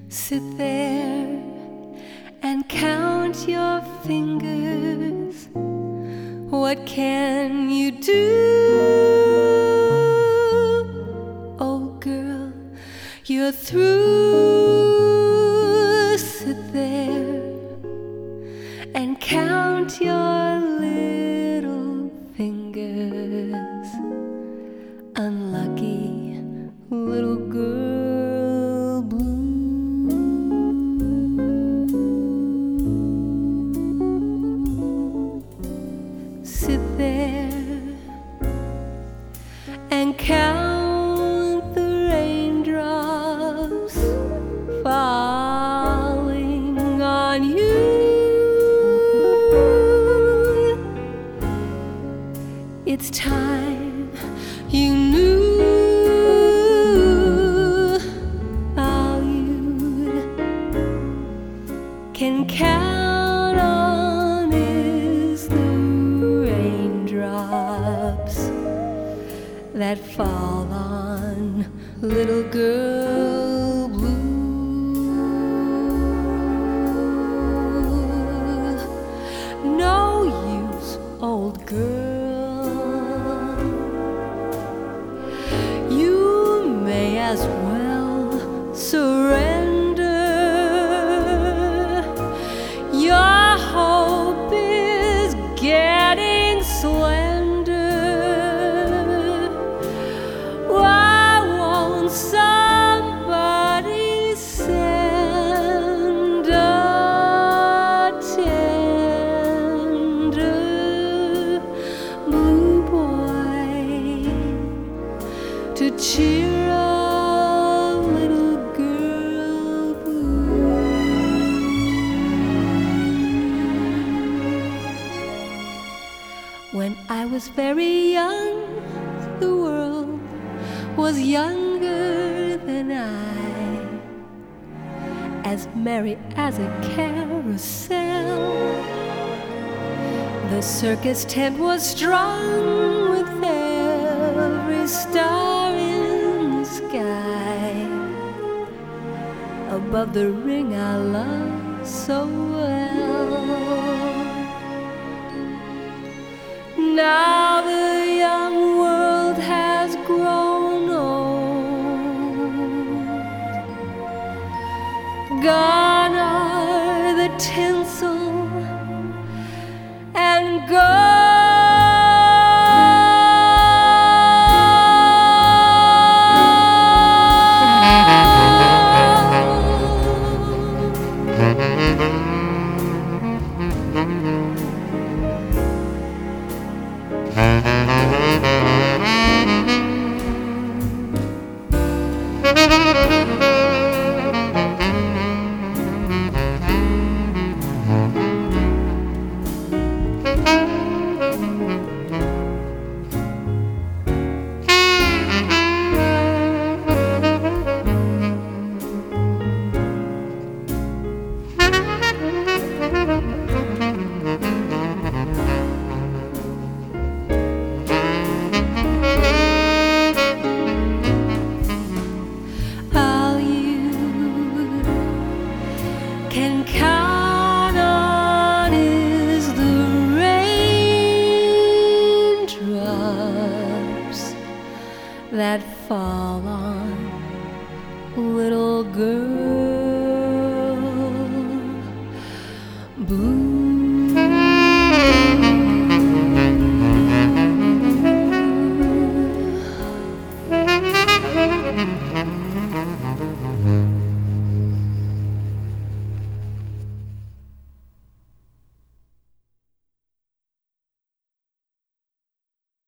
Sit there and count your fingers. What can you do? Oh girl, you're through. Sit there and count your little fingers. Unlucky little girl blue. Sit there and count the raindrops falling on you. It's time you knew all you can count on is the raindrops that fall on little girl blue. No use, old girl, you may as well surrender. Your hope is getting slender. Why won't somebody send a tender blue boy to cheer a little girl blue? When I was very young, the world was younger than I, as merry as a carousel. The circus tent was strung with every star in the sky, above the ring I love so well. Now the young world has grown old. Gone are the tinsel and gold. Can count on is the raindrops that fall on little girl blue.